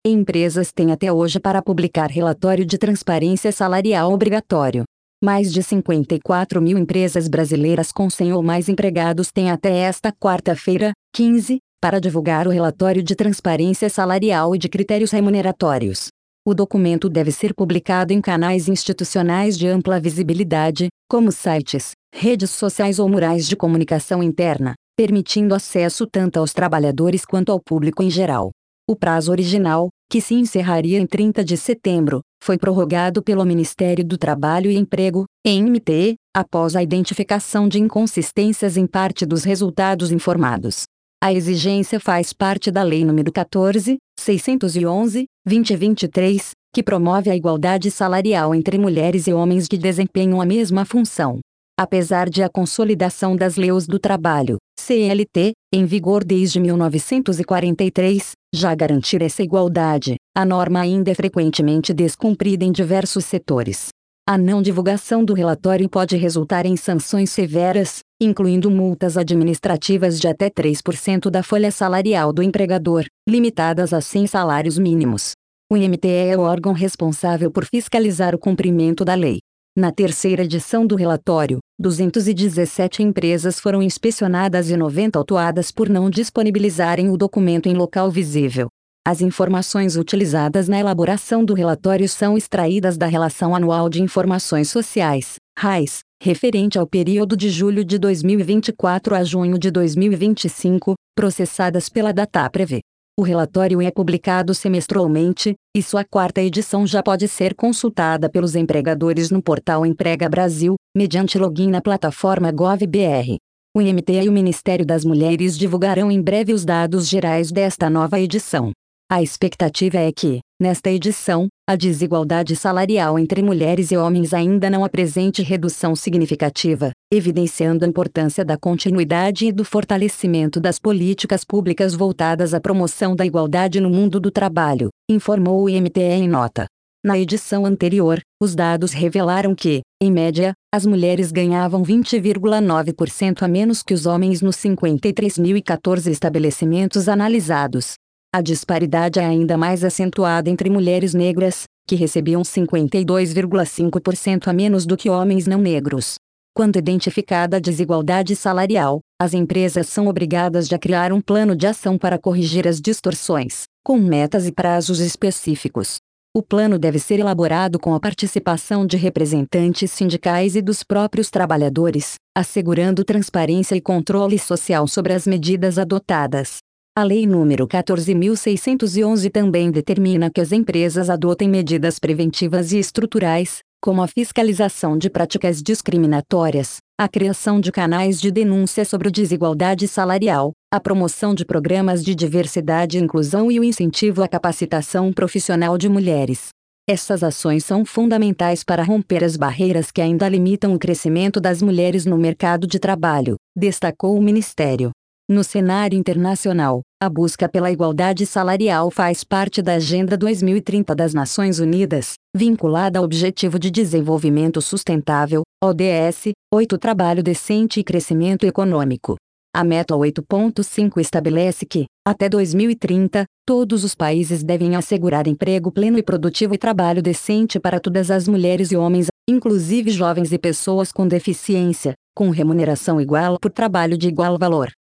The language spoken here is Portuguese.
empresas têm até hoje para publicar relatório de transparência salarial obrigatório. Mais de 54 mil empresas brasileiras com 100 ou mais empregados têm até esta quarta-feira, 15, para divulgar o relatório de transparência salarial e de critérios remuneratórios. O documento deve ser publicado em canais institucionais de ampla visibilidade, como sites, redes sociais ou murais de comunicação interna, permitindo acesso tanto aos trabalhadores quanto ao público em geral. O prazo original, que se encerraria em 30 de setembro, foi prorrogado pelo Ministério do Trabalho e Emprego, MTE, após a identificação de inconsistências em parte dos resultados informados. A exigência faz parte da Lei nº 14.611/2023, que promove a igualdade salarial entre mulheres e homens que desempenham a mesma função. Apesar de a consolidação das leis do trabalho, CLT, em vigor desde 1943, já garantir essa igualdade, a norma ainda é frequentemente descumprida em diversos setores. A não divulgação do relatório pode resultar em sanções severas, incluindo multas administrativas de até 3% da folha salarial do empregador, limitadas a 100 salários mínimos. O MTE é o órgão responsável por fiscalizar o cumprimento da lei. Na terceira edição do relatório, 217 empresas foram inspecionadas e 90 autuadas por não disponibilizarem o documento em local visível. As informações utilizadas na elaboração do relatório são extraídas da Relação Anual de Informações Sociais, RAIS, referente ao período de julho de 2024 a junho de 2025, processadas pela Dataprev. O relatório é publicado semestralmente, e sua quarta edição já pode ser consultada pelos empregadores no portal Emprega Brasil, mediante login na plataforma Gov.br. O MTE e o Ministério das Mulheres divulgarão em breve os dados gerais desta nova edição. A expectativa é que, nesta edição, a desigualdade salarial entre mulheres e homens ainda não apresente redução significativa, evidenciando a importância da continuidade e do fortalecimento das políticas públicas voltadas à promoção da igualdade no mundo do trabalho, informou o MTE em nota. Na edição anterior, os dados revelaram que, em média, as mulheres ganhavam 20,9% a menos que os homens nos 53.014 estabelecimentos analisados. A disparidade é ainda mais acentuada entre mulheres negras, que recebiam 52,5% a menos do que homens não negros. Quando identificada a desigualdade salarial, as empresas são obrigadas a criar um plano de ação para corrigir as distorções, com metas e prazos específicos. O plano deve ser elaborado com a participação de representantes sindicais e dos próprios trabalhadores, assegurando transparência e controle social sobre as medidas adotadas. A Lei nº 14.611 também determina que as empresas adotem medidas preventivas e estruturais, como a fiscalização de práticas discriminatórias, a criação de canais de denúncia sobre desigualdade salarial, a promoção de programas de diversidade e inclusão e o incentivo à capacitação profissional de mulheres. Essas ações são fundamentais para romper as barreiras que ainda limitam o crescimento das mulheres no mercado de trabalho, destacou o Ministério. No cenário internacional, a busca pela igualdade salarial faz parte da Agenda 2030 das Nações Unidas, vinculada ao Objetivo de Desenvolvimento Sustentável, ODS, 8 Trabalho decente e crescimento econômico. A meta 8.5 estabelece que, até 2030, todos os países devem assegurar emprego pleno e produtivo e trabalho decente para todas as mulheres e homens, inclusive jovens e pessoas com deficiência, com remuneração igual por trabalho de igual valor.